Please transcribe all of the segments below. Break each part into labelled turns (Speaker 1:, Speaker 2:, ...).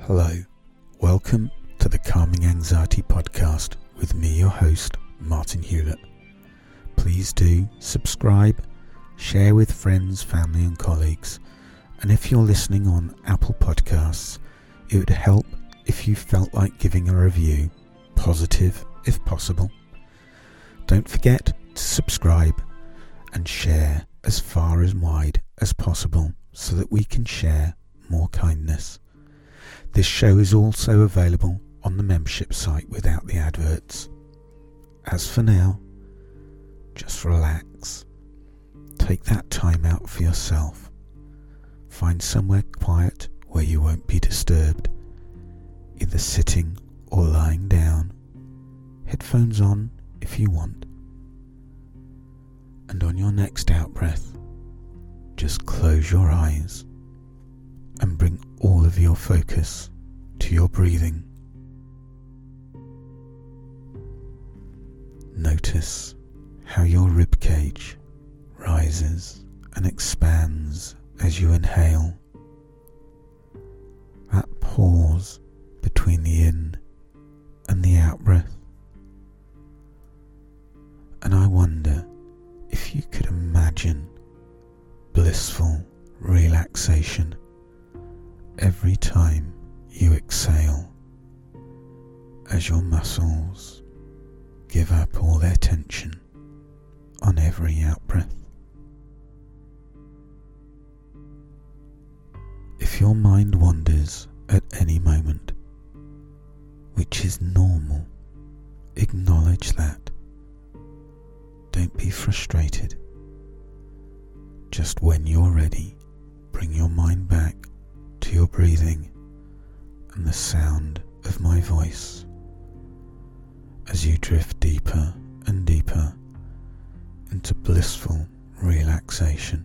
Speaker 1: Hello, welcome to the Calming Anxiety Podcast with me, your host, Martin Hewlett. Please do subscribe, share with friends, family and colleagues, and if you're listening on Apple Podcasts, it would help if you felt like giving a review, positive if possible. Don't forget to subscribe and share as far and wide as possible so that we can share more kindness. This show is also available on the membership site without the adverts. As for now, just relax. Take that time out for yourself. Find somewhere quiet where you won't be disturbed, either sitting or lying down. Headphones on if you want. And on your next out-breath, just close your eyes and bring all of your focus to your breathing. Notice how your ribcage rises and expands as you inhale. That pause between the in and the out breath. And I wonder if you could imagine blissful relaxation every time you exhale, as your muscles give up all their tension on every out-breath. If your mind wanders at any moment, which is normal, acknowledge that. Don't be frustrated. Just when you're ready, bring your mind back to your breathing and the sound of my voice as you drift deeper and deeper into blissful relaxation.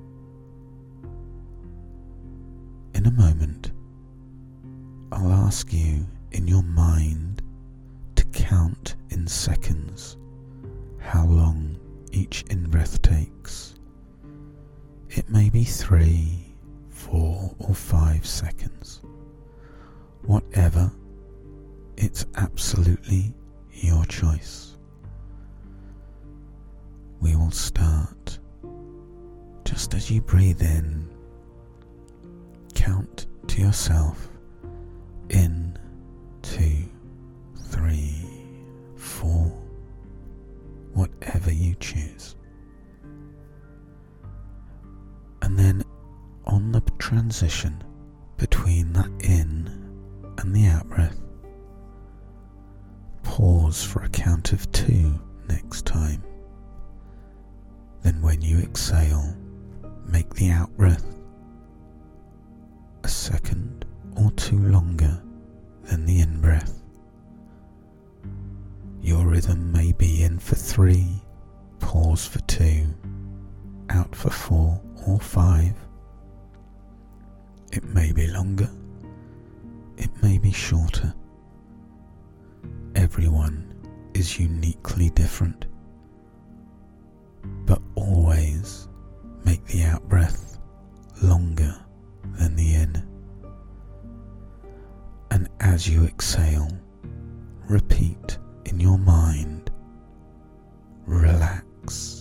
Speaker 1: In a moment, I'll ask you in your mind to count in seconds how long each in-breath takes. It may be 3, 4 or 5 seconds. Whatever, it's absolutely your choice. We will start just as you breathe in. Count to yourself in 2, 3, 4, whatever you choose. And then on the transition between that in and the out breath, pause for a count of 2 next time. Then when you exhale, make the out breath a second or 2 longer than the in breath. Your rhythm may be in for 3, pause for 2, out for 4 or 5. It may be longer, it may be shorter. Everyone is uniquely different, but always make the out breath longer than the in. And as you exhale, repeat in your mind, relax.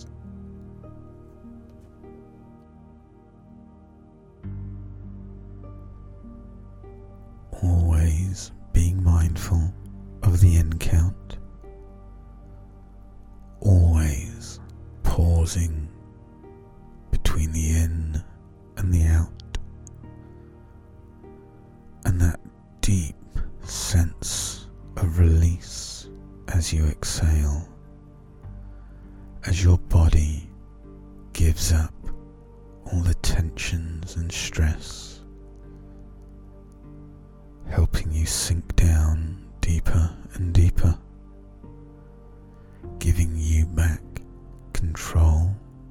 Speaker 1: Always being mindful of the in count, always pausing between the in and the out, and that deep sense of release as you exhale, as your body gives up all the tensions and stress, helping you sink down deeper and deeper, giving you back control.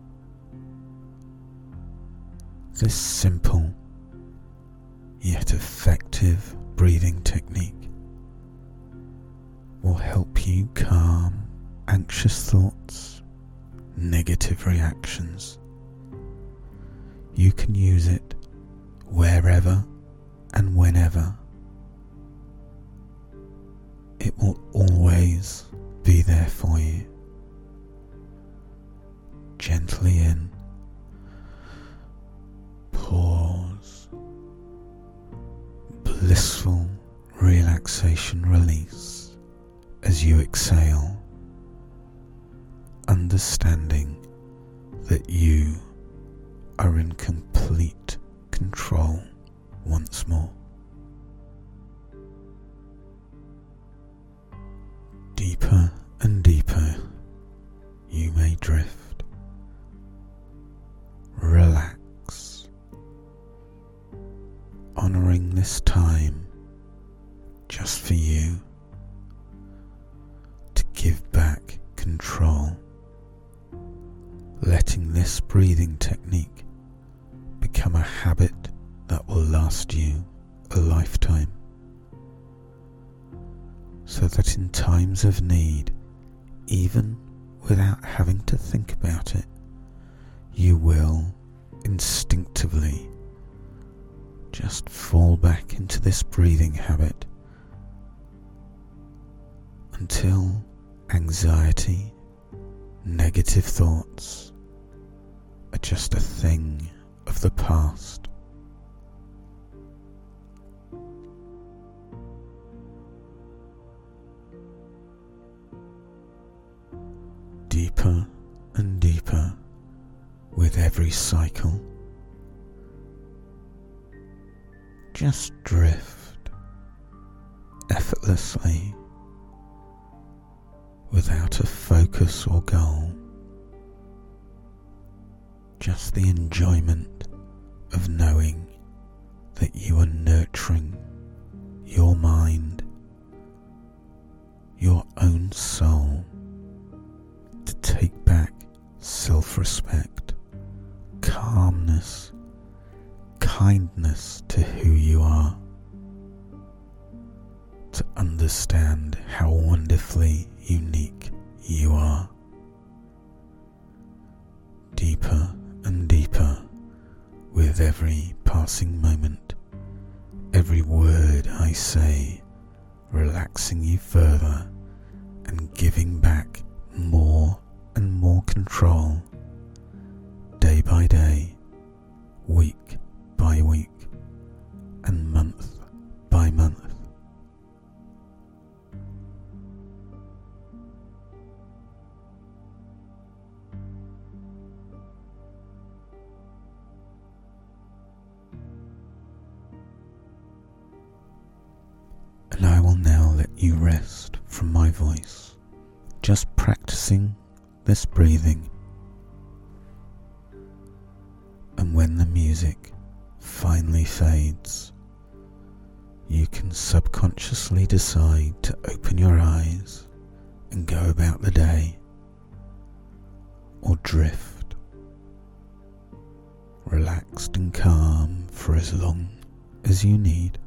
Speaker 1: This simple yet effective breathing technique will help you calm anxious thoughts, negative reactions. You can use it wherever and whenever always be there for you. Gently in, pause, blissful relaxation release as you exhale, understanding that you are in complete control once more. Deeper and deeper you may drift. Relax, honoring this time just for you to give back control, letting this breathing technique become a habit that will last you a lifetime, so that in times of need, even without having to think about it, you will instinctively just fall back into this breathing habit until anxiety, negative thoughts are just a thing of the past. Deeper and deeper with every cycle. Just drift effortlessly without a focus or goal. Just the enjoyment of knowing that you are nurturing your mind, your own soul, to take back self-respect, calmness, kindness to who you are, to understand how wonderfully unique you are. Deeper and deeper with every passing moment, every word I say, relaxing you further and giving back more and more control, day by day, week by week, and month by month. And I will now let you rest from my voice, just practicing this breathing. And when the music finally fades, you can subconsciously decide to open your eyes and go about the day, or drift, relaxed and calm for as long as you need.